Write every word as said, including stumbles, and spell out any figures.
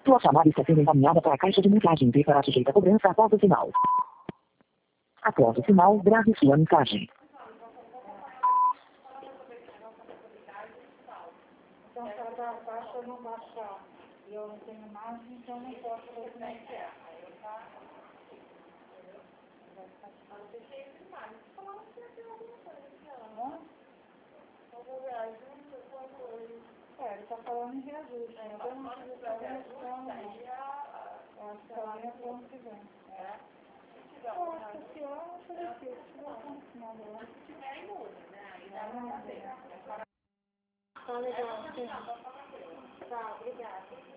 Sua chamada está sendo encaminhada para a caixa de mensagem e será sujeita a cobrança após o sinal. Após o sinal, grave sua mensagem. Então, se ela está baixa, eu não baixar. E eu não tenho imagem, então não posso fazer como é que é. Aí eu tá... Eu deixei essa imagem. Falando que tem alguma coisa aqui, ó. Hã? Eu vou ver, ajuda, alguma coisa. É, ele está falando em reajuste. É, mas eu não sei se é reajuste, não. Eu acho que ela vem para o ano que vem. É? Eu acho que esse ano eu ofereci. Se tiver no final do ano. Se tiver, aí muda, né? Aí dá uma... Tá legal. Tá, obrigada.